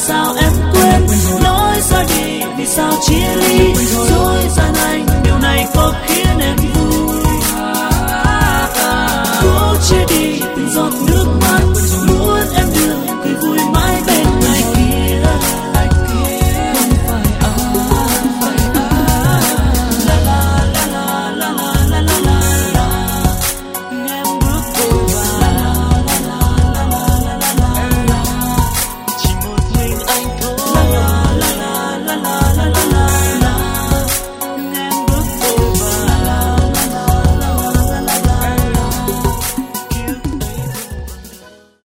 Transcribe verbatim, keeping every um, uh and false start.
sao em quên lối ra đi, vì sao chỉ